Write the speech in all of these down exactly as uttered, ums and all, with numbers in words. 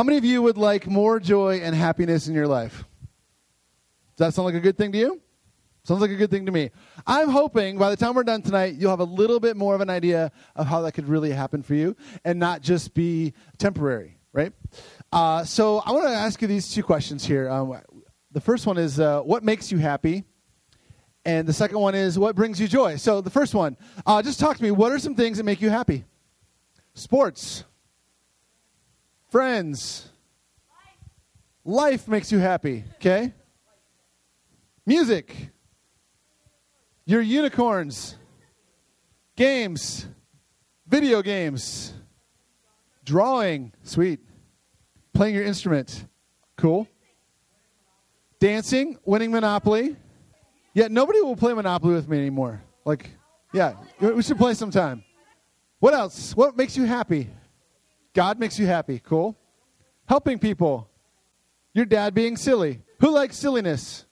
How many of you would like more joy and happiness in your life? Does that sound like a good thing to you? Sounds like a good thing to me. I'm hoping by the time we're done tonight, you'll have a little bit more of an idea of how that could really happen for you and not just be temporary, right? Uh, so I want to ask you these two questions here. Um, the first one is, uh, what makes you happy? And the second one is, what brings you joy? So the first one, uh, just talk to me. What are some things that make you happy? Sports. Friends. Life makes you happy, okay? Music. Your unicorns. Games. Video games. Drawing. Sweet. Playing your instrument. Cool. Dancing. Winning Monopoly. Yeah, nobody will play Monopoly with me anymore. Like, yeah, we should play sometime. What else? What makes you happy? God makes you happy. Cool. Helping people. Your dad being silly. Who likes silliness?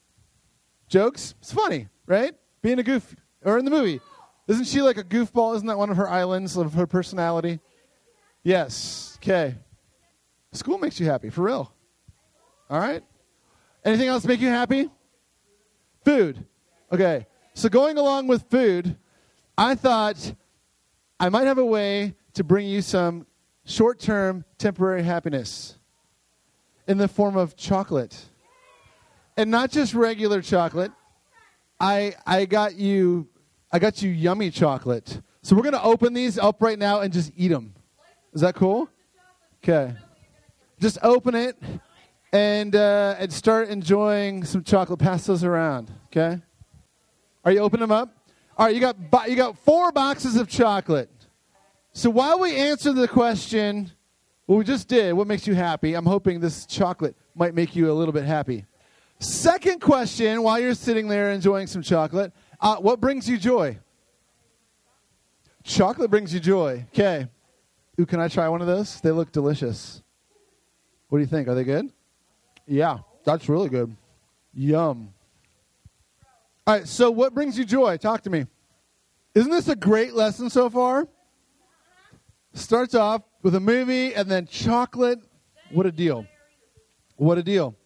Jokes? It's funny, right? Being a goof. Or in the movie. Isn't she like a goofball? Isn't that one of her islands of her personality? Yes. Okay. School makes you happy, for real. All right. Anything else make you happy? Food. Okay. So going along with food, I thought I might have a way to bring you some short-term, temporary happiness in the form of chocolate. And not just regular chocolate. I I got you I got you yummy chocolate. So we're going to open these up right now and just eat them. Is that cool? Okay. Just open it and uh, and start enjoying some chocolate. Pass those around, okay? Are you opening them up? All right, you got bo- you got four boxes of chocolate. So while we answer the question, what we just did, what makes you happy, I'm hoping this chocolate might make you a little bit happy. Second question, while you're sitting there enjoying some chocolate, uh, what brings you joy? Chocolate brings you joy. Okay. Ooh, can I try one of those? They look delicious. What do you think? Are they good? Yeah, that's really good. Yum. All right, so what brings you joy? Talk to me. Isn't this a great lesson so far? Starts off with a movie and then chocolate. What a deal. What a deal.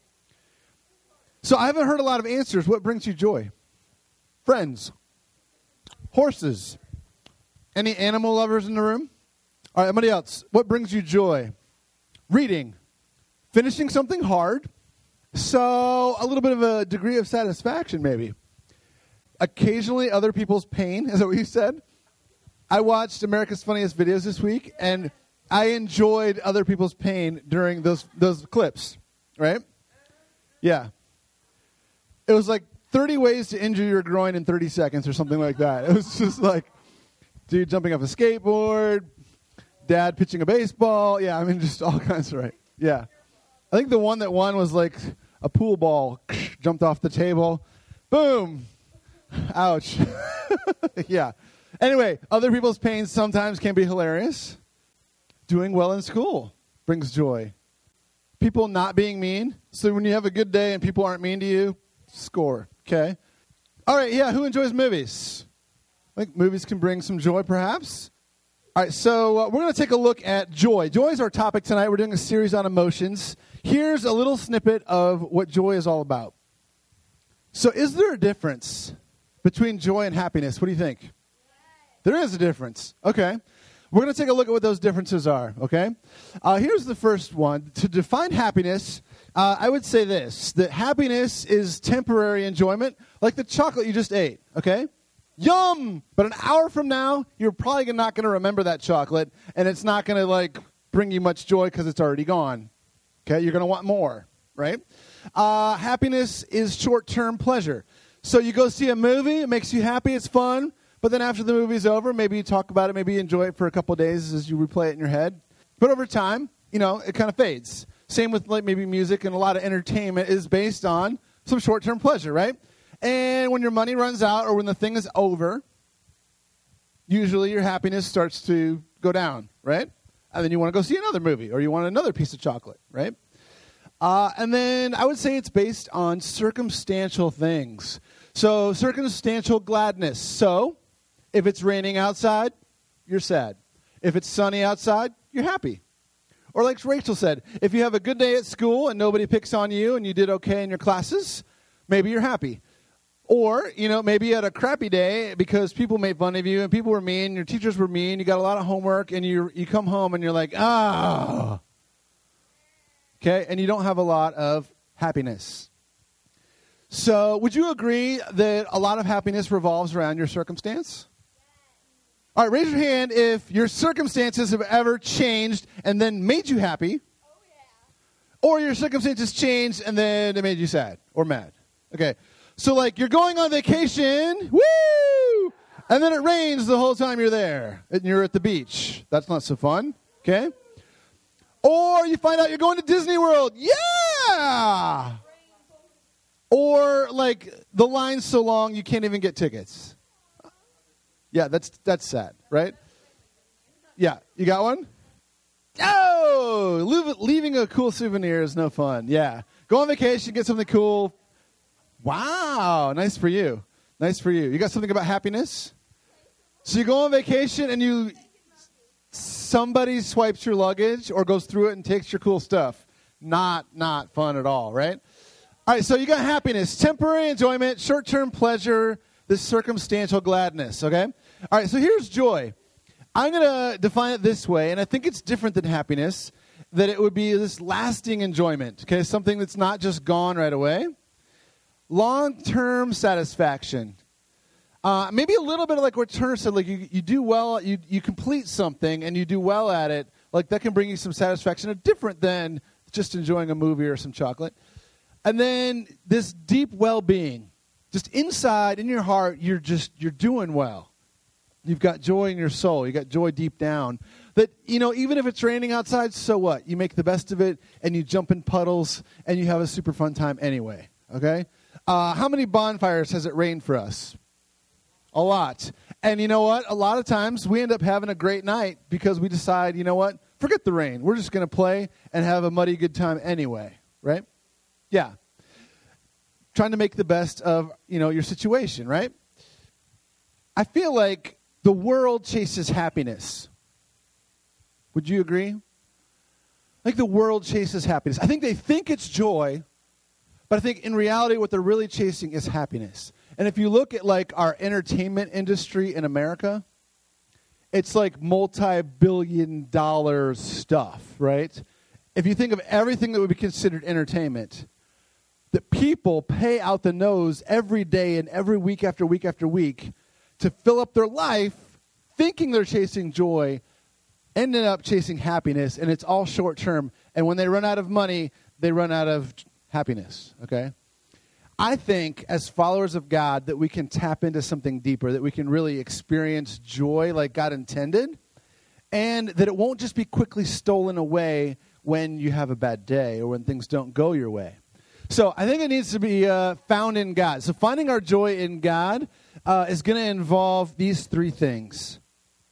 So I haven't heard a lot of answers. What brings you joy? Friends. Horses. Any animal lovers in the room? All right, somebody else. What brings you joy? Reading. Finishing something hard. So a little bit of a degree of satisfaction maybe. Occasionally other people's pain. Is that what you said? I watched America's Funniest Videos this week, and I enjoyed other people's pain during those those clips. Right? Yeah. It was like thirty ways to injure your groin in thirty seconds or something like that. It was just like, dude jumping off a skateboard, dad pitching a baseball. Yeah, I mean, just all kinds of, right. Yeah. I think the one that won was like a pool ball jumped off the table. Boom. Ouch. Yeah. Anyway, other people's pain sometimes can be hilarious. Doing well in school brings joy. People not being mean. So when you have a good day and people aren't mean to you, score, okay? All right, yeah, who enjoys movies? I think movies can bring some joy, perhaps. All right, so uh, we're going to take a look at joy. Joy is our topic tonight. We're doing a series on emotions. Here's a little snippet of what joy is all about. So is there a difference between joy and happiness? What do you think? There is a difference. Okay. We're going to take a look at what those differences are, okay? Uh, here's the first one. To define happiness, uh, I would say this, that happiness is temporary enjoyment, like the chocolate you just ate, okay? Yum! But an hour from now, you're probably not going to remember that chocolate, and it's not going to, like, bring you much joy because it's already gone, okay? You're going to want more, right? Uh, happiness is short-term pleasure. So you go see a movie, it makes you happy, it's fun. But then after the movie's over, maybe you talk about it, maybe you enjoy it for a couple of days as you replay it in your head. But over time, you know, it kind of fades. Same with like maybe music, and a lot of entertainment is based on some short-term pleasure, right? And when your money runs out or when the thing is over, usually your happiness starts to go down, right? And then you want to go see another movie or you want another piece of chocolate, right? Uh, and then I would say it's based on circumstantial things. So circumstantial gladness. So if it's raining outside, you're sad. If it's sunny outside, you're happy. Or like Rachel said, if you have a good day at school and nobody picks on you and you did okay in your classes, maybe you're happy. Or, you know, maybe you had a crappy day because people made fun of you and people were mean, your teachers were mean, you got a lot of homework, and you you come home and you're like, ah. Okay, and you don't have a lot of happiness. So would you agree that a lot of happiness revolves around your circumstance? All right, raise your hand if your circumstances have ever changed and then made you happy. Oh, yeah. Or your circumstances changed and then it made you sad or mad. Okay. So, like, you're going on vacation, woo! And then it rains the whole time you're there, and you're at the beach. That's not so fun, okay? Or you find out you're going to Disney World, yeah! Or, like, the line's so long you can't even get tickets. Yeah, that's that's sad, right? Yeah, you got one? Oh, leave, leaving a cool souvenir is no fun, yeah. Go on vacation, get something cool. Wow, nice for you. Nice for you. You got something about happiness? So you go on vacation and you somebody swipes your luggage or goes through it and takes your cool stuff. Not not fun at all, right? All right, so you got happiness, temporary enjoyment, short-term pleasure, this circumstantial gladness, okay? All right, so here's joy. I'm going to define it this way, and I think it's different than happiness, that it would be this lasting enjoyment, okay? Something that's not just gone right away. Long-term satisfaction. Uh, maybe a little bit like what Turner said, like you, you do well, you, you complete something and you do well at it, like that can bring you some satisfaction, different than just enjoying a movie or some chocolate. And then this deep well-being, just inside, in your heart, you're just, you're doing well. You've got joy in your soul. You got joy deep down. That, you know, even if it's raining outside, so what? You make the best of it and you jump in puddles and you have a super fun time anyway, okay? Uh, how many bonfires has it rained for us? A lot. And you know what? A lot of times we end up having a great night because we decide, you know what? Forget the rain. We're just going to play and have a muddy good time anyway, right? Yeah. Trying to make the best of, you know, your situation, right? I feel like the world chases happiness. Would you agree? Like the world chases happiness. I think they think it's joy, but I think in reality what they're really chasing is happiness. And if you look at like our entertainment industry in America, it's like multi-billion dollar stuff, right? If you think of everything that would be considered entertainment, that people pay out the nose every day and every week after week after week to fill up their life thinking they're chasing joy, ending up chasing happiness, and it's all short term. And when they run out of money, they run out of happiness, okay? I think as followers of God that we can tap into something deeper, that we can really experience joy like God intended, and that it won't just be quickly stolen away when you have a bad day or when things don't go your way. So I think it needs to be uh, found in God. So finding our joy in God uh, is going to involve these three things.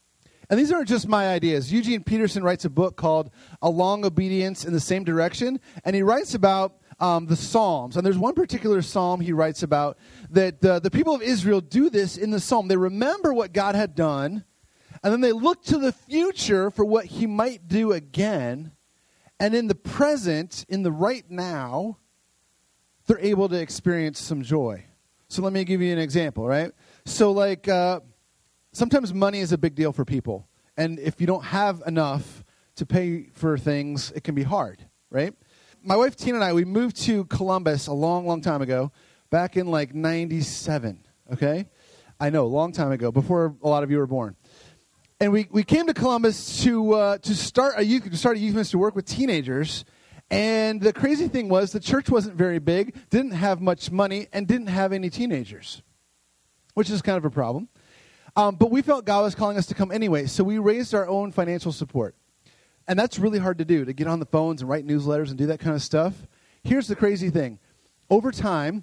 And these aren't just my ideas. Eugene Peterson writes a book called A Long Obedience in the Same Direction, and he writes about Um, the Psalms. And there's one particular psalm he writes about that uh, the people of Israel do this in the psalm. They remember what God had done, and then they look to the future for what he might do again. And in the present, in the right now, they're able to experience some joy. So let me give you an example, right? So like uh, sometimes money is a big deal for people. And if you don't have enough to pay for things, it can be hard, right? My wife Tina and I, we moved to Columbus a long, long time ago, back in like ninety-seven, okay? I know, a long time ago, before a lot of you were born. And we, we came to Columbus to uh, to start a youth to start a youth ministry to work with teenagers. And the crazy thing was the church wasn't very big, didn't have much money, and didn't have any teenagers, which is kind of a problem. Um, but we felt God was calling us to come anyway, so we raised our own financial support. And that's really hard to do, to get on the phones and write newsletters and do that kind of stuff. Here's the crazy thing. Over time,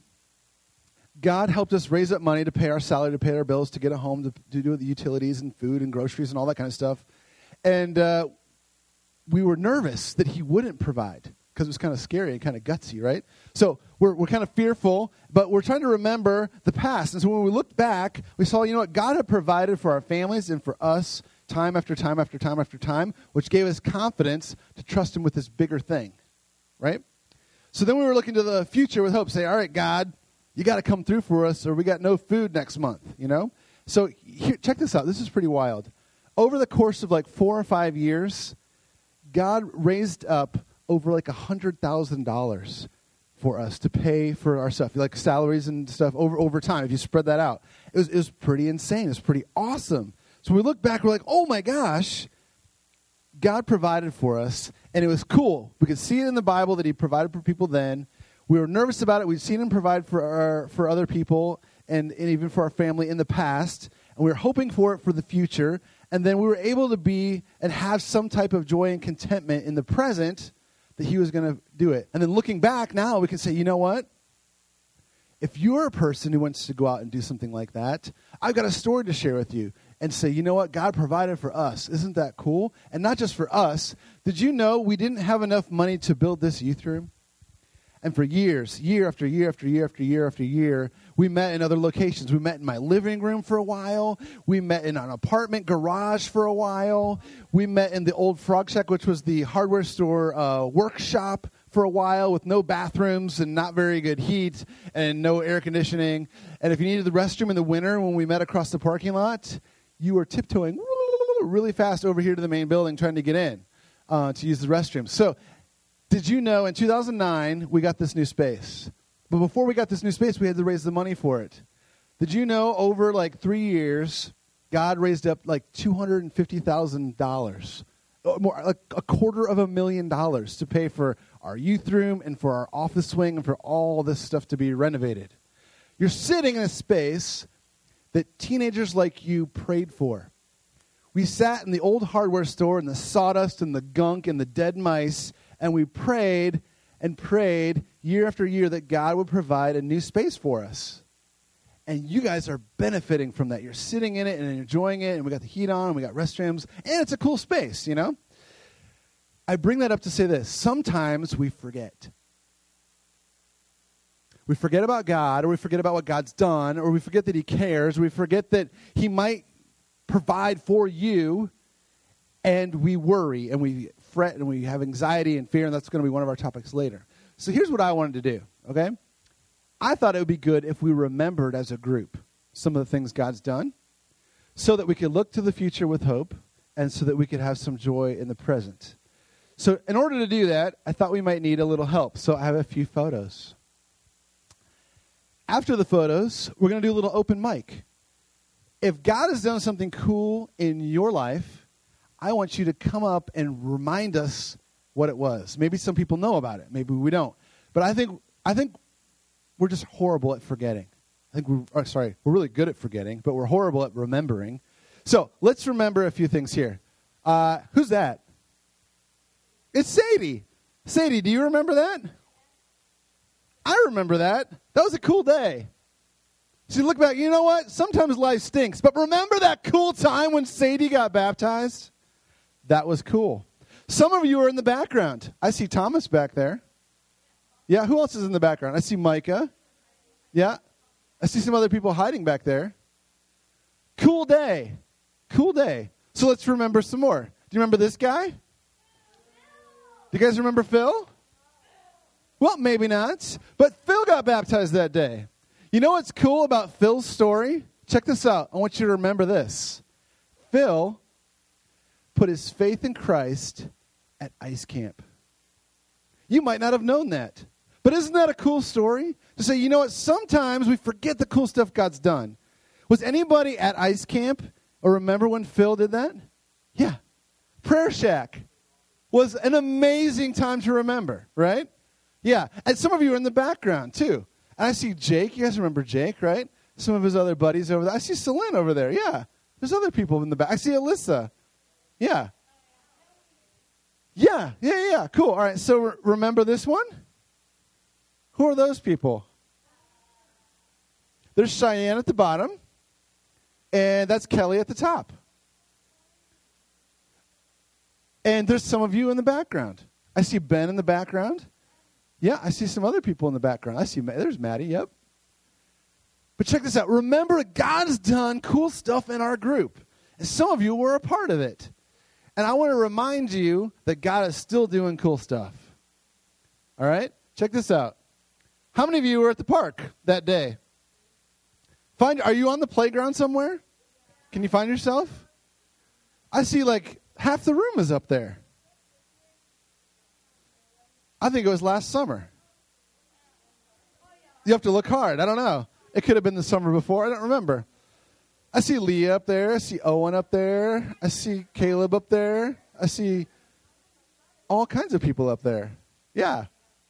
God helped us raise up money to pay our salary, to pay our bills, to get a home, to, to do the utilities and food and groceries and all that kind of stuff. And uh, we were nervous that he wouldn't provide because it was kind of scary and kind of gutsy, right? So we're we're kind of fearful, but we're trying to remember the past. And so when we looked back, we saw, you know what, God had provided for our families and for us time after time after time after time, which gave us confidence to trust him with this bigger thing, right? So then we were looking to the future with hope, say, all right, God, you got to come through for us or we got no food next month, you know? So here, check this out. This is pretty wild. Over the course of like four or five years, God raised up over like one hundred thousand dollars for us to pay for our stuff, like salaries and stuff over, over time, if you spread that out. It was, it was pretty insane. It was pretty awesome. So we look back, we're like, oh my gosh, God provided for us, and it was cool. We could see it in the Bible that he provided for people then. We were nervous about it. We'd seen him provide for our, for other people and, and even for our family in the past, and we were hoping for it for the future. And then we were able to be and have some type of joy and contentment in the present that he was going to do it. And then looking back now, we can say, you know what? If you're a person who wants to go out and do something like that, I've got a story to share with you and say, you know what? God provided for us. Isn't that cool? And not just for us. Did you know we didn't have enough money to build this youth room? And for years, year after year after year after year after year, we met in other locations. We met in my living room for a while. We met in an apartment garage for a while. We met in the old Frog Shack, which was the hardware store uh, workshop for a while with no bathrooms and not very good heat and no air conditioning. And if you needed the restroom in the winter when we met across the parking lot, you were tiptoeing really fast over here to the main building trying to get in uh, to use the restroom. So did you know in two thousand nine we got this new space? But before we got this new space, we had to raise the money for it. Did you know over like three years, God raised up like two hundred fifty thousand dollars, more like a quarter of a million dollars to pay for our youth room and for our office wing and for all this stuff to be renovated. You're sitting in a space that teenagers like you prayed for. We sat in the old hardware store in the sawdust and the gunk and the dead mice, and we prayed and prayed year after year that God would provide a new space for us. And you guys are benefiting from that. You're sitting in it and enjoying it, and we got the heat on, and we got restrooms, and it's a cool space, you know? I bring that up to say this. Sometimes we forget. We forget about God, or we forget about what God's done, or we forget that he cares, or we forget that he might provide for you, and we worry, and we fret, and we have anxiety and fear, and that's going to be one of our topics later. So here's what I wanted to do, okay? I thought it would be good if we remembered as a group some of the things God's done so that we could look to the future with hope and so that we could have some joy in the present. So in order to do that, I thought we might need a little help. So I have a few photos. After the photos, we're going to do a little open mic. If God has done something cool in your life, I want you to come up and remind us what it was. Maybe some people know about it. Maybe we don't. But I think I think we're just horrible at forgetting. I think we're, oh, sorry, we're really good at forgetting, but we're horrible at remembering. So let's remember a few things here. Uh, who's that? It's Sadie. Sadie, do you remember that? I remember that. That was a cool day. So you look back, you know what? Sometimes life stinks. But remember that cool time when Sadie got baptized? That was cool. Some of you are in the background. I see Thomas back there. Yeah, who else is in the background? I see Micah. Yeah. I see some other people hiding back there. Cool day. Cool day. So let's remember some more. Do you remember this guy? Do you guys remember Phil? Well, maybe not. But Phil got baptized that day. You know what's cool about Phil's story? Check this out. I want you to remember this. Phil put his faith in Christ at ice camp. You might not have known that. But isn't that a cool story? To say, you know what, sometimes we forget the cool stuff God's done. Was anybody at ice camp or remember when Phil did that? Yeah. Prayer Shack was an amazing time to remember, right? Yeah. And some of you are in the background, too. And I see Jake. You guys remember Jake, right? Some of his other buddies over there. I see Celine over there. Yeah. There's other people in the back. I see Alyssa. Yeah. Yeah, yeah, yeah. Cool. All right, so re- remember this one? Who are those people? There's Cheyenne at the bottom, and that's Kelly at the top. And there's some of you in the background. I see Ben in the background. Yeah, I see some other people in the background. I see, there's Maddie, yep. But check this out. Remember, God's done cool stuff in our group. And some of you were a part of it. And I want to remind you that God is still doing cool stuff. All right? Check this out. How many of you were at the park that day? Find, are you on the playground somewhere? Can you find yourself? I see like half the room is up there. I think it was last summer. You have to look hard. I don't know. It could have been the summer before. I don't remember. I see Leah up there. I see Owen up there. I see Caleb up there. I see all kinds of people up there. Yeah.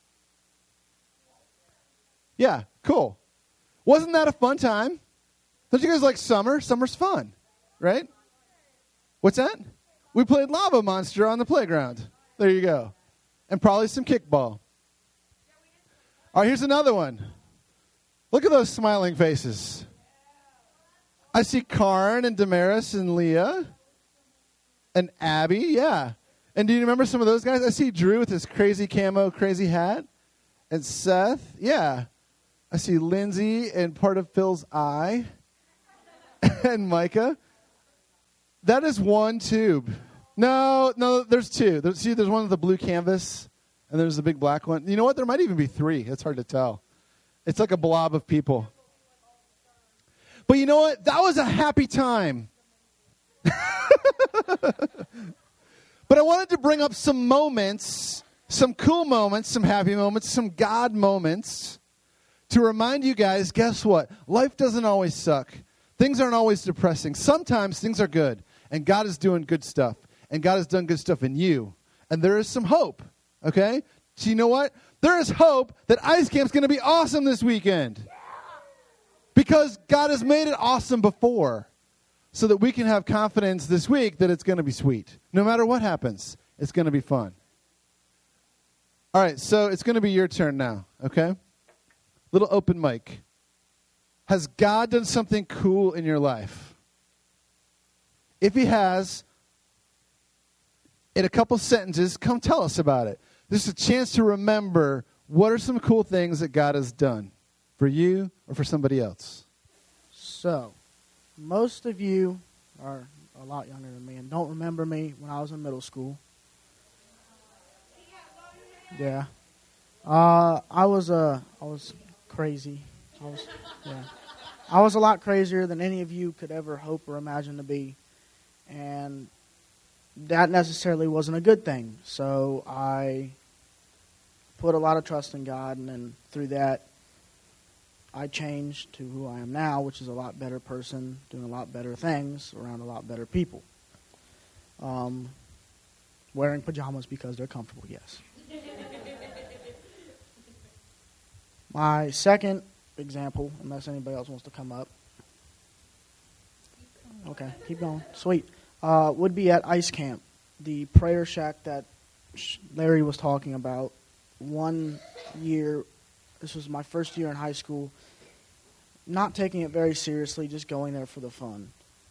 Yeah, cool. Wasn't that a fun time? Don't you guys like summer? Summer's fun, right? What's that? We played Lava Monster on the playground. There you go. And probably some kickball. All right, here's another one. Look at those smiling faces. I see Karn and Damaris and Leah and Abby, yeah. And do you remember some of those guys? I see Drew with his crazy camo, crazy hat. And Seth, yeah. I see Lindsay and part of Phil's eye. And Micah. That is one tube. No, no, there's two. There's, see, there's one with the blue canvas, and there's the big black one. You know what? There might even be three. It's hard to tell. It's like a blob of people. But you know what? That was a happy time. But I wanted to bring up some moments, some cool moments, some happy moments, some God moments to remind you guys, guess what? Life doesn't always suck. Things aren't always depressing. Sometimes things are good, and God is doing good stuff, and God has done good stuff in you, and there is some hope, okay? So you know what? There is hope that Ice Camp's going to be awesome this weekend because God has made it awesome before so that we can have confidence this week that it's going to be sweet. No matter what happens, it's going to be fun. All right, so it's going to be your turn now, okay? Little open mic. Has God done something cool in your life? If he has, in a couple sentences, come tell us about it. This is a chance to remember what are some cool things that God has done for you or for somebody else. So, most of you are a lot younger than me and don't remember me when I was in middle school. Yeah. Uh, I was uh, I was crazy. I was, yeah. I was a lot crazier than any of you could ever hope or imagine to be. And that necessarily wasn't a good thing. So I put a lot of trust in God, and then through that, I changed to who I am now, which is a lot better person, doing a lot better things, around a lot better people. Um, wearing pajamas because they're comfortable, yes. My second example, unless anybody else wants to come up. Okay, keep going. Sweet. Uh, would be at Ice Camp, the prayer shack that Larry was talking about. One year, this was my first year in high school, not taking it very seriously, just going there for the fun.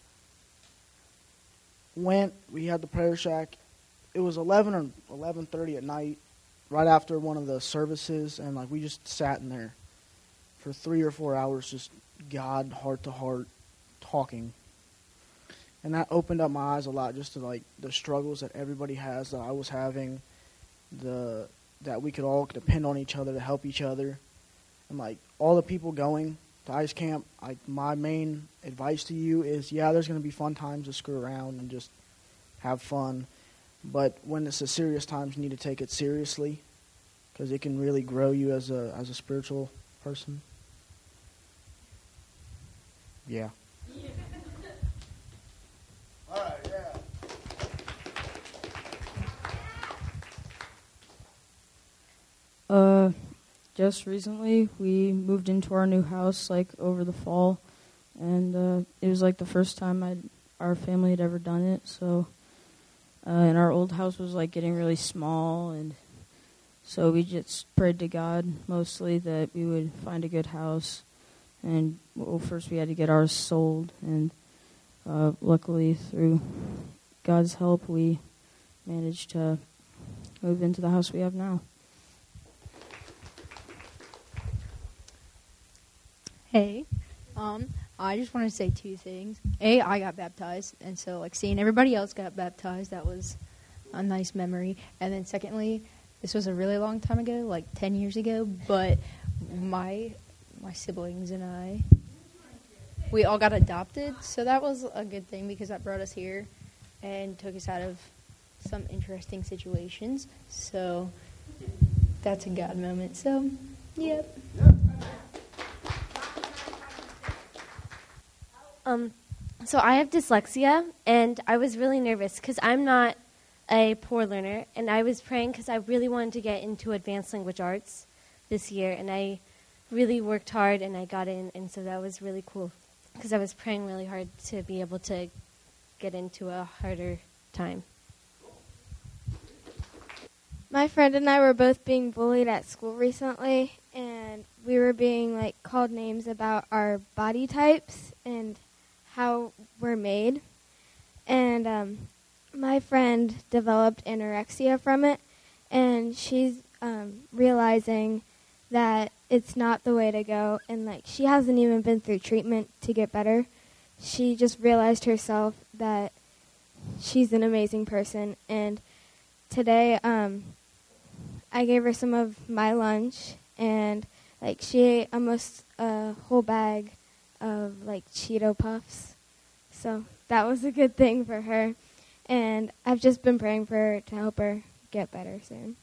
Went, we had the prayer shack. It was eleven or eleven thirty at night, right after one of the services, and like we just sat in there for three or four hours, just God, heart to heart, talking. And that opened up my eyes a lot, just to like the struggles that everybody has, that I was having, the that we could all depend on each other to help each other, and like all the people going to Ice Camp. Like my main advice to you is, yeah, there's going to be fun times to screw around and just have fun, but when it's the serious times, you need to take it seriously, because it can really grow you as a as a spiritual person. Yeah. All right, yeah. Uh, just recently we moved into our new house, like over the fall, and uh, it was like the first time I'd, our family had ever done it. So, uh, and our old house was like getting really small, and so we just prayed to God mostly that we would find a good house. And well, first we had to get ours sold, and uh, luckily through God's help, we managed to move into the house we have now. Hey, um, I just want to say two things. A, I got baptized, and so like seeing everybody else got baptized, that was a nice memory. And then secondly, this was a really long time ago, like ten years ago, but my my siblings and I, we all got adopted, so that was a good thing because that brought us here and took us out of some interesting situations. So that's a God moment. So, yep. Um, so I have dyslexia, and I was really nervous because I'm not a poor learner, and I was praying because I really wanted to get into advanced language arts this year, and I really worked hard, and I got in, and so that was really cool because I was praying really hard to be able to get into a harder time. My friend and I were both being bullied at school recently, and we were being like called names about our body types and how we're made. And um, my friend developed anorexia from it, and she's um, realizing that it's not the way to go. And like she hasn't even been through treatment to get better. She just realized herself that she's an amazing person. And today, um, I gave her some of my lunch, and like she ate almost a whole bag of like Cheeto Puffs. So that was a good thing for her. And I've just been praying for her to help her get better soon.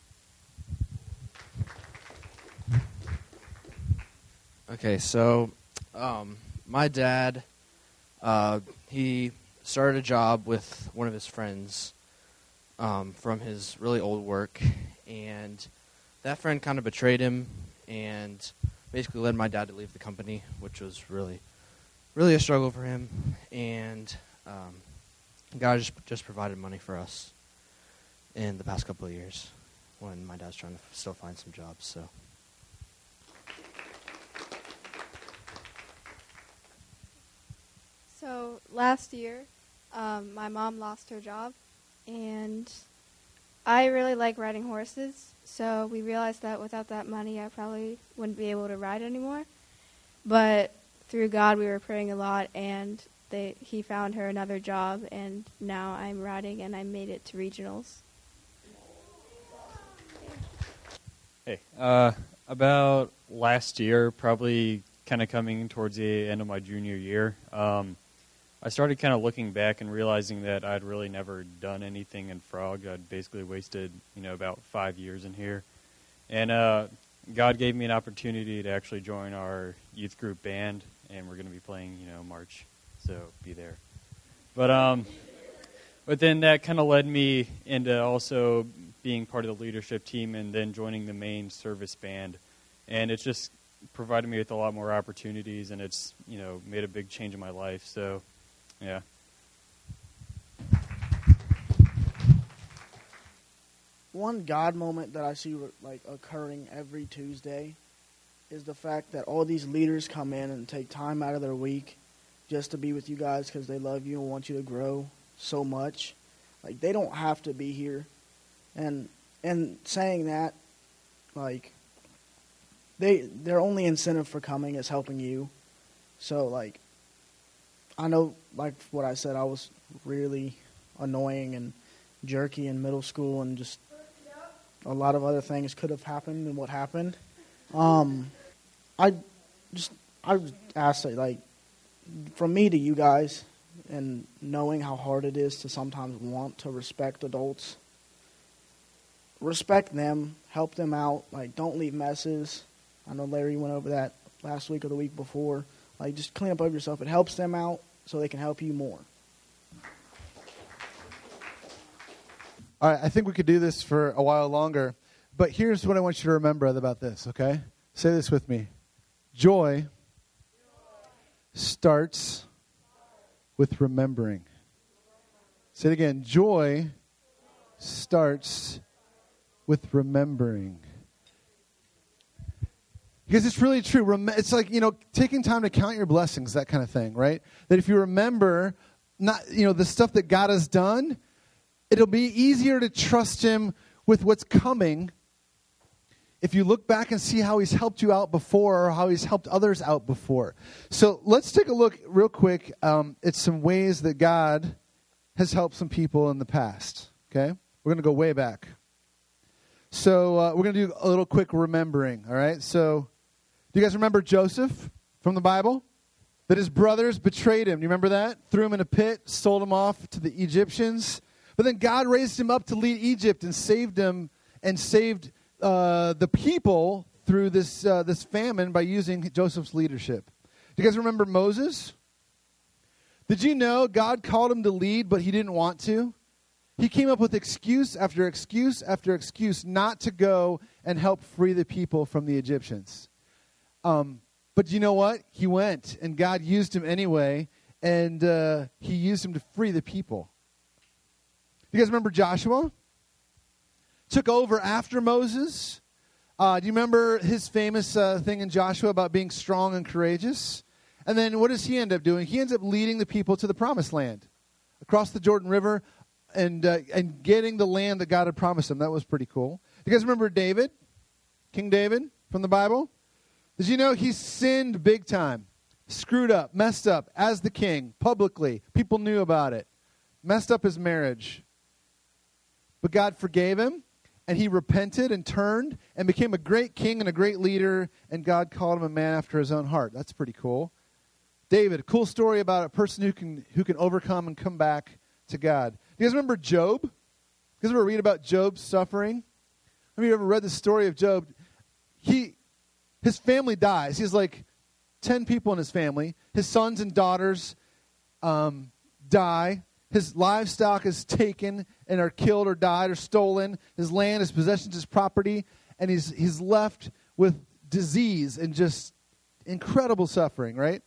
Okay, so um, my dad, uh, he started a job with one of his friends um, from his really old work, and that friend kind of betrayed him and basically led my dad to leave the company, which was really, really a struggle for him. And um, God just, just provided money for us in the past couple of years when my dad's trying to still find some jobs. So. So last year, um, my mom lost her job, and I really like riding horses, so we realized that without that money, I probably wouldn't be able to ride anymore. But through God, we were praying a lot, and they, he found her another job, and now I'm riding, and I made it to regionals. Hey, uh, about last year, probably kind of coming towards the end of my junior year, um, I started kind of looking back and realizing that I'd really never done anything in Frog. I'd basically wasted, you know, about five years in here. And uh, God gave me an opportunity to actually join our youth group band, and we're going to be playing, you know, March, so be there. But um, but then that kind of led me into also being part of the leadership team and then joining the main service band. And it's just provided me with a lot more opportunities, and it's, you know, made a big change in my life. So, yeah. One God moment that I see like occurring every Tuesday is the fact that all these leaders come in and take time out of their week just to be with you guys because they love you and want you to grow so much. Like, they don't have to be here. And and saying that, like, they their only incentive for coming is helping you. So, like, I know, like what I said, I was really annoying and jerky in middle school, and just a lot of other things could have happened than what happened. Um, I just, I would ask, like, from me to you guys, and knowing how hard it is to sometimes want to respect adults, respect them, help them out, like, don't leave messes. I know Larry went over that last week or the week before. Like, just clean up over yourself. It helps them out so they can help you more. All right, I think we could do this for a while longer, but here's what I want you to remember about this, okay? Say this with me. Joy starts with remembering. Say it again. Joy starts with remembering. Because it's really true. Rem- it's like, you know, taking time to count your blessings, that kind of thing, right? That if you remember, not, you know, the stuff that God has done, it'll be easier to trust Him with what's coming if you look back and see how he's helped you out before or how he's helped others out before. So let's take a look real quick um, at some ways that God has helped some people in the past. Okay? We're going to go way back. So uh, we're going to do a little quick remembering, all right? So do you guys remember Joseph from the Bible? That his brothers betrayed him. Do you remember that? Threw him in a pit, sold him off to the Egyptians. But then God raised him up to lead Egypt and saved him and saved uh, the people through this uh, this famine by using Joseph's leadership. Do you guys remember Moses? Did you know God called him to lead, but he didn't want to? He came up with excuse after excuse after excuse not to go and help free the people from the Egyptians. Um, but you know what? He went, and God used him anyway, and uh, he used him to free the people. You guys remember Joshua? Took over after Moses. Uh, do you remember his famous uh, thing in Joshua about being strong and courageous? And then what does he end up doing? He ends up leading the people to the promised land, across the Jordan River, and uh, and getting the land that God had promised him. That was pretty cool. Do you guys remember David? King David from the Bible? Did you know he sinned big time? Screwed up, messed up as the king, publicly. People knew about it. Messed up his marriage. But God forgave him, and he repented and turned and became a great king and a great leader, and God called him a man after his own heart. That's pretty cool. David, a cool story about a person who can who can overcome and come back to God. You guys remember Job? You guys ever read about Job's suffering? Have you ever read the story of Job? He, his family dies. He has like ten people in his family. His sons and daughters um, die. His livestock is taken and are killed or died or stolen. His land, his possessions, his property. And he's he's left with disease and just incredible suffering, right?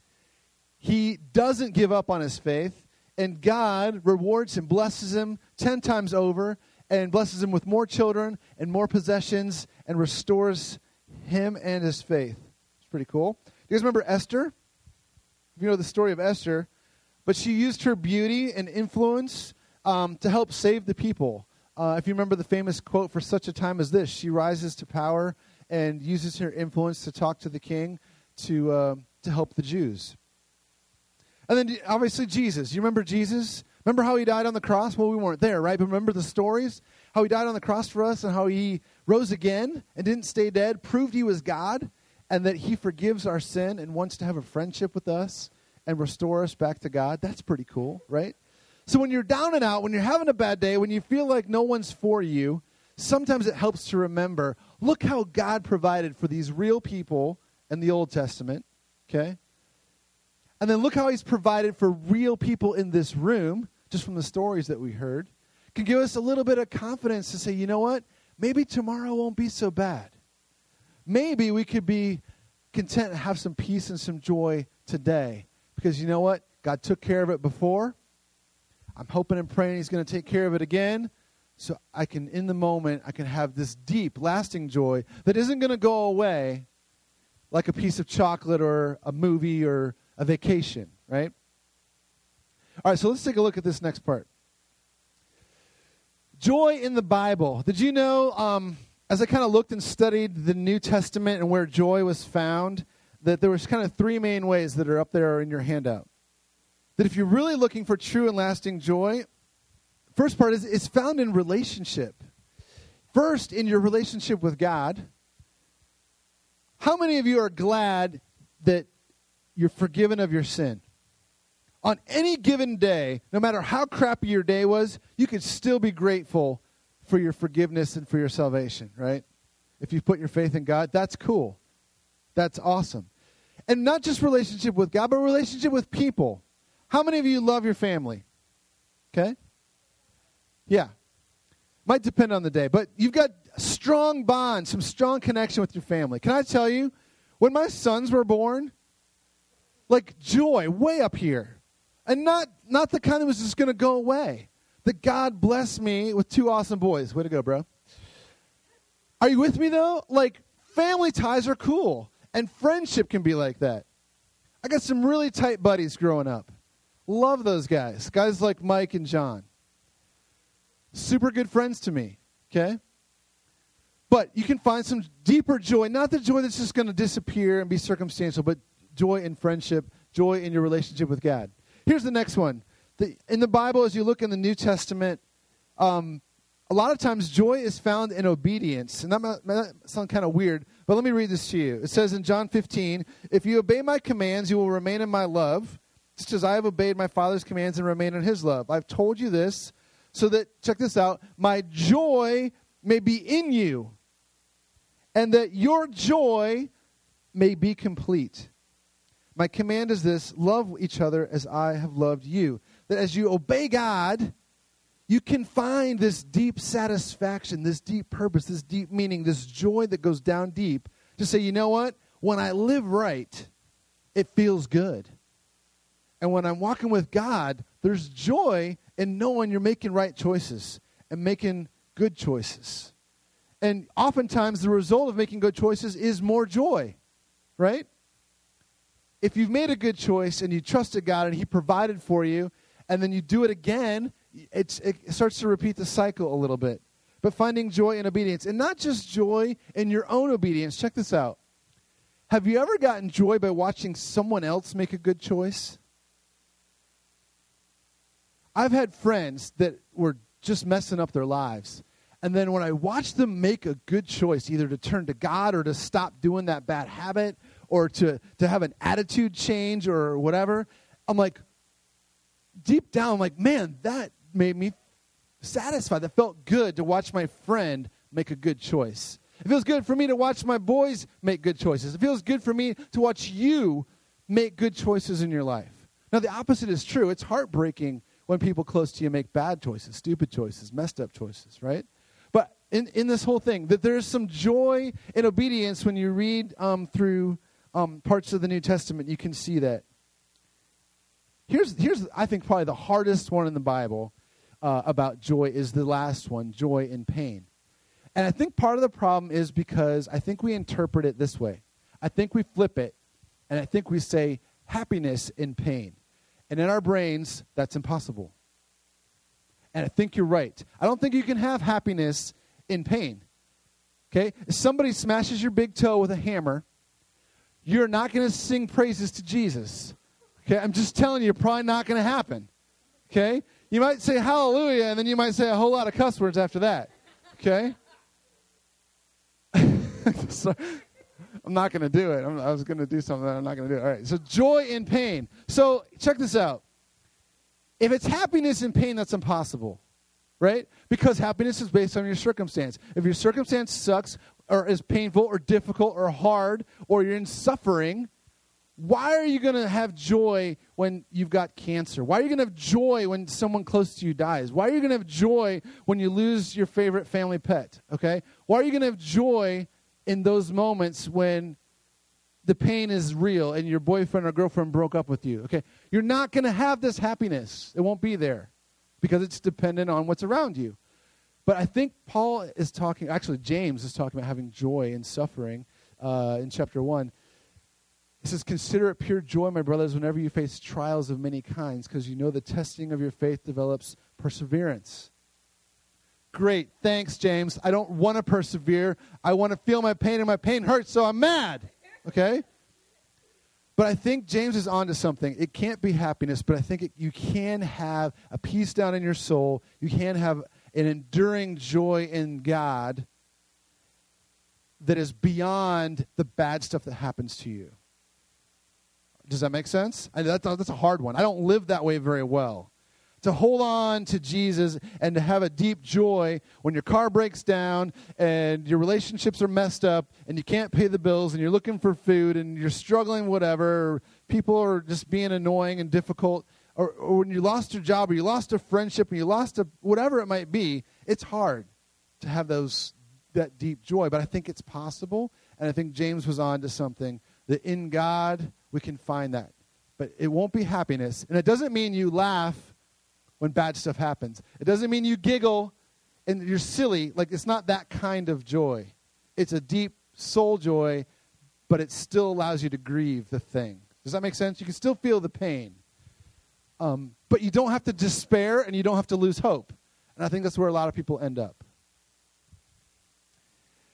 He doesn't give up on his faith. And God rewards him, blesses him ten times over, and blesses him with more children and more possessions and restores him and his faith. It's pretty cool. You guys remember Esther? You know the story of Esther. But she used her beauty and influence um, to help save the people. Uh, if you remember the famous quote, "For such a time as this," she rises to power and uses her influence to talk to the king to uh, to help the Jews. And then obviously Jesus. You remember Jesus? Remember how he died on the cross? Well, we weren't there, right? But remember the stories? How he died on the cross for us and how he rose again and didn't stay dead, proved he was God, and that he forgives our sin and wants to have a friendship with us and restore us back to God. That's pretty cool, right? So when you're down and out, when you're having a bad day, when you feel like no one's for you, sometimes it helps to remember, look how God provided for these real people in the Old Testament, okay? And then look how he's provided for real people in this room, just from the stories that we heard. Can give us a little bit of confidence to say, you know what? Maybe tomorrow won't be so bad. Maybe we could be content and have some peace and some joy today. Because you know what? God took care of it before. I'm hoping and praying he's going to take care of it again. So I can, in the moment, I can have this deep, lasting joy that isn't going to go away like a piece of chocolate or a movie or a vacation, right? All right, so let's take a look at this next part. Joy in the Bible. Did you know, um, as I kind of looked and studied the New Testament and where joy was found, that there was kind of three main ways that are up there in your handout. That if you're really looking for true and lasting joy, first part is it's found in relationship. First, in your relationship with God. How many of you are glad that you're forgiven of your sin? On any given day, no matter how crappy your day was, you could still be grateful for your forgiveness and for your salvation, right? If you put your faith in God, that's cool. That's awesome. And not just relationship with God, but relationship with people. How many of you love your family? Okay? Yeah. Might depend on the day, but you've got strong bonds, some strong connection with your family. Can I tell you, when my sons were born, like joy way up here. And not, not the kind that was just going to go away. That God blessed me with two awesome boys. Way to go, bro. Are you with me, though? Like, family ties are cool. And friendship can be like that. I got some really tight buddies growing up. Love those guys. Guys like Mike and John. Super good friends to me, okay? But you can find some deeper joy, not the joy that's just going to disappear and be circumstantial, but joy in friendship, joy in your relationship with God. Here's the next one. The, in the Bible, as you look in the New Testament, um, a lot of times joy is found in obedience. And that might, might sound kind of weird, but let me read this to you. It says in John fifteen, if you obey my commands, you will remain in my love, just as I have obeyed my Father's commands and remain in his love. I've told you this so that, check this out, my joy may be in you, and that your joy may be complete. My command is this, love each other as I have loved you. That as you obey God, you can find this deep satisfaction, this deep purpose, this deep meaning, this joy that goes down deep to say, you know what? When I live right, it feels good. And when I'm walking with God, there's joy in knowing you're making right choices and making good choices. And oftentimes the result of making good choices is more joy, right? If you've made a good choice and you trusted God and he provided for you, and then you do it again, it's, it starts to repeat the cycle a little bit. But finding joy in obedience, and not just joy in your own obedience. Check this out. Have you ever gotten joy by watching someone else make a good choice? I've had friends that were just messing up their lives. And then when I watch them make a good choice, either to turn to God or to stop doing that bad habit or to, to have an attitude change or whatever, I'm like, deep down, I'm like, man, that made me satisfied. That felt good to watch my friend make a good choice. It feels good for me to watch my boys make good choices. It feels good for me to watch you make good choices in your life. Now, the opposite is true. It's heartbreaking when people close to you make bad choices, stupid choices, messed up choices, right? But in, in this whole thing, that there's some joy in obedience when you read um, through um, parts of the New Testament, you can see that. Here's, here's I think, probably the hardest one in the Bible uh, about joy is the last one, joy in pain. And I think part of the problem is because I think we interpret it this way. I think we flip it, and I think we say happiness in pain. And in our brains, that's impossible. And I think you're right. I don't think you can have happiness in pain. Okay? If somebody smashes your big toe with a hammer, you're not going to sing praises to Jesus. Okay? I'm just telling you, probably not going to happen. Okay? You might say hallelujah, and then you might say a whole lot of cuss words after that. Okay? Sorry. I'm not going to do it. I'm, I was going to do something that I'm not going to do. All right. So joy in pain. So check this out. If it's happiness in pain, that's impossible, right? Because happiness is based on your circumstance. If your circumstance sucks or is painful or difficult or hard or you're in suffering, why are you going to have joy when you've got cancer? Why are you going to have joy when someone close to you dies? Why are you going to have joy when you lose your favorite family pet, okay? Why are you going to have joy in those moments when the pain is real and your boyfriend or girlfriend broke up with you, okay? You're not going to have this happiness. It won't be there because it's dependent on what's around you. But I think Paul is talking, actually James is talking about having joy in suffering uh, in chapter one. He says, consider it pure joy, my brothers, whenever you face trials of many kinds, because you know the testing of your faith develops perseverance. Great. Thanks, James. I don't want to persevere. I want to feel my pain, and my pain hurts, so I'm mad. Okay? But I think James is onto something. It can't be happiness, but I think it, you can have a peace down in your soul. You can have an enduring joy in God that is beyond the bad stuff that happens to you. Does that make sense? I, that, that's a hard one. I don't live that way very well. To hold on to Jesus and to have a deep joy when your car breaks down and your relationships are messed up and you can't pay the bills and you're looking for food and you're struggling, whatever, or people are just being annoying and difficult, or, or when you lost your job or you lost a friendship and you lost a whatever it might be, it's hard to have those that deep joy. But I think it's possible, and I think James was on to something that in God we can find that. But it won't be happiness. And it doesn't mean you laugh when bad stuff happens. It doesn't mean you giggle and you're silly. Like, it's not that kind of joy. It's a deep soul joy, but it still allows you to grieve the thing. Does that make sense? You can still feel the pain. Um, but you don't have to despair and you don't have to lose hope. And I think that's where a lot of people end up.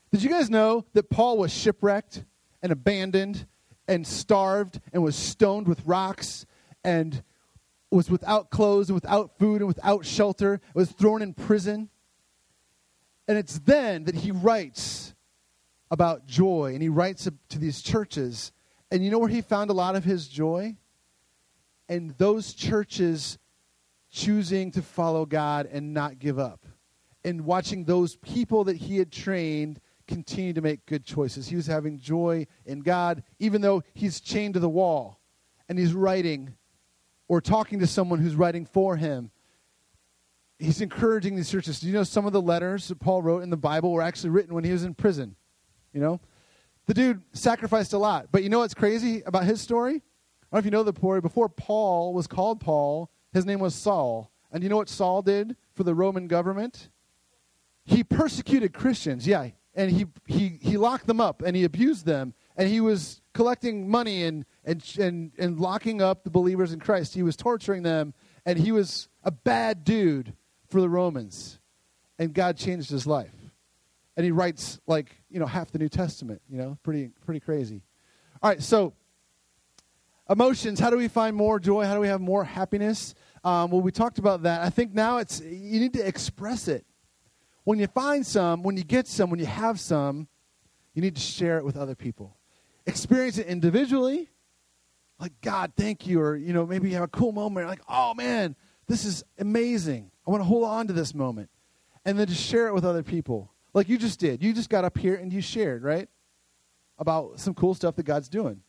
Did you guys know that Paul was shipwrecked and abandoned and starved and was stoned with rocks and was without clothes and without food and without shelter, was thrown in prison? And it's then that he writes about joy, and he writes to these churches. And you know where he found a lot of his joy? In those churches choosing to follow God and not give up. And watching those people that he had trained continue to make good choices. He was having joy in God, even though he's chained to the wall. And he's writing or talking to someone who's writing for him. He's encouraging these churches. Do you know some of the letters that Paul wrote in the Bible were actually written when he was in prison? You know? The dude sacrificed a lot. But you know what's crazy about his story? I don't know if you know the story. Before Paul was called Paul, his name was Saul. And you know what Saul did for the Roman government? He persecuted Christians, yeah. And he, he, he locked them up and he abused them. And he was collecting money and, and, and, and locking up the believers in Christ. He was torturing them. And he was a bad dude for the Romans. And God changed his life. And he writes like, you know, half the New Testament, you know, pretty pretty crazy. All right, so emotions, how do we find more joy? How do we have more happiness? Um, well, we talked about that. I think now it's, you need to express it. When you find some, when you get some, when you have some, you need to share it with other people. Experience it individually, like, God, thank you. Or, you know, maybe you have a cool moment. Like, oh, man, this is amazing. I want to hold on to this moment. And then just share it with other people. Like you just did. You just got up here and you shared, right? About some cool stuff that God's doing.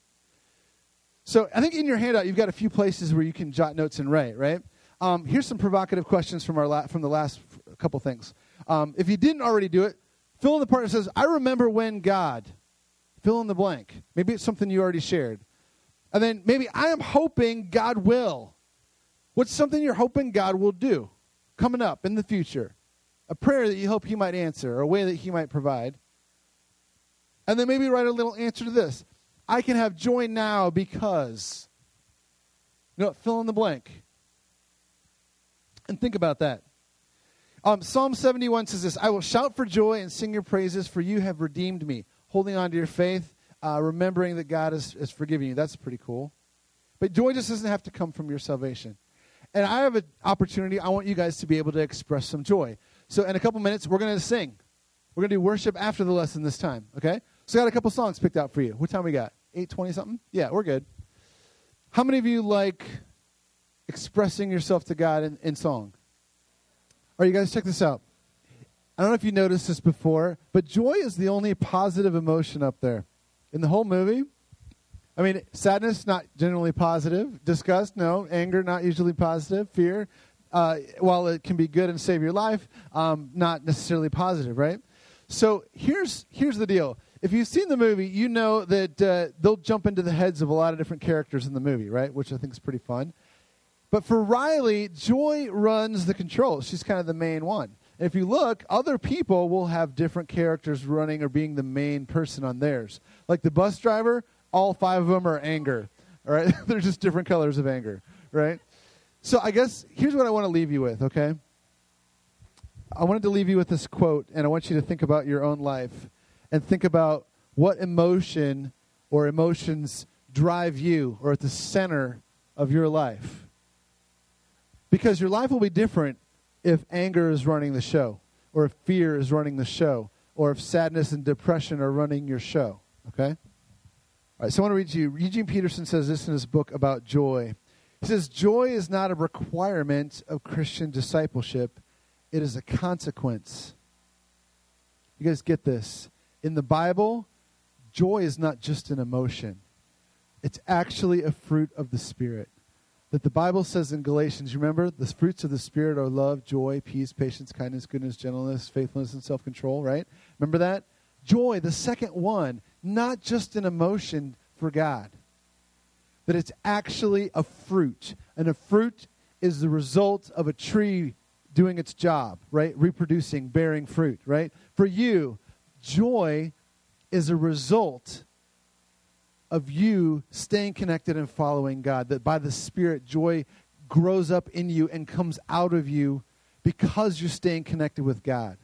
So I think in your handout, you've got a few places where you can jot notes and write, right? Um, here's some provocative questions from our la- from the last f- couple things. Um, if you didn't already do it, fill in the part that says, I remember when God, fill in the blank. Maybe it's something you already shared. And then maybe I am hoping God will. What's something you're hoping God will do coming up in the future? A prayer that you hope he might answer, or a way that he might provide. And then maybe write a little answer to this. I can have joy now because. You know, fill in the blank. And think about that. Um, Psalm seventy-one says this, I will shout for joy and sing your praises, for you have redeemed me. Holding on to your faith, uh, remembering that God is, is forgiving you. That's pretty cool. But joy just doesn't have to come from your salvation. And I have an opportunity. I want you guys to be able to express some joy. So in a couple minutes, we're going to sing. We're going to do worship after the lesson this time, okay? So I got a couple songs picked out for you. What time we got? eight twenty something? Yeah, we're good. How many of you like expressing yourself to God in, in song? All right, you guys, check this out. I don't know if you noticed this before, but joy is the only positive emotion up there. In the whole movie, I mean, sadness, not generally positive. Disgust, no. Anger, not usually positive. Fear, uh, while it can be good and save your life, um, not necessarily positive, right? So here's here's the deal. If you've seen the movie, you know that uh, they'll jump into the heads of a lot of different characters in the movie, right? Which I think is pretty fun. But for Riley, joy runs the controls. She's kind of the main one. And if you look, other people will have different characters running or being the main person on theirs. Like the bus driver, all five of them are anger, all right? They're just different colors of anger, right? So I guess here's what I want to leave you with, okay? I wanted to leave you with this quote, and I want you to think about your own life and think about what emotion or emotions drive you or at the center of your life. Because your life will be different if anger is running the show, or if fear is running the show, or if sadness and depression are running your show, okay? All right, so I want to read to you. Eugene Peterson says this in his book about joy. He says, joy is not a requirement of Christian discipleship. It is a consequence. You guys get this? In the Bible, joy is not just an emotion. It's actually a fruit of the Spirit. That the Bible says in Galatians, you remember, the fruits of the Spirit are love, joy, peace, patience, kindness, goodness, gentleness, faithfulness, and self-control, right? Remember that? Joy, the second one, not just an emotion for God. That it's actually a fruit. And a fruit is the result of a tree doing its job, right? Reproducing, bearing fruit, right? For you, joy is a result of you staying connected and following God. That by the Spirit, joy grows up in you and comes out of you because you're staying connected with God.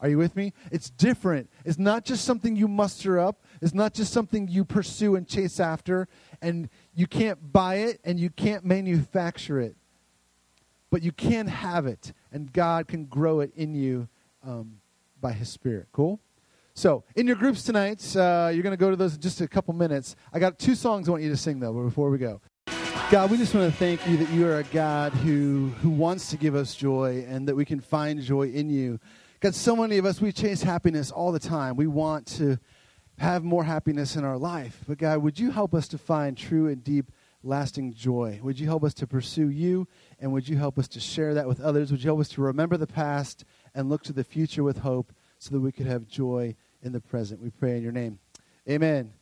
Are you with me? It's different. It's not just something you muster up. It's not just something you pursue and chase after, and you can't buy it and you can't manufacture it. But you can have it, and God can grow it in you um, by His Spirit. Cool? So, in your groups tonight, uh, you're going to go to those in just a couple minutes. I got two songs I want you to sing, though, before we go. God, we just want to thank you that you are a God who, who wants to give us joy and that we can find joy in you. God, so many of us, we chase happiness all the time. We want to have more happiness in our life. But God, would you help us to find true and deep, lasting joy? Would you help us to pursue you, and would you help us to share that with others? Would you help us to remember the past and look to the future with hope so that we could have joy in the present? We pray in your name. Amen.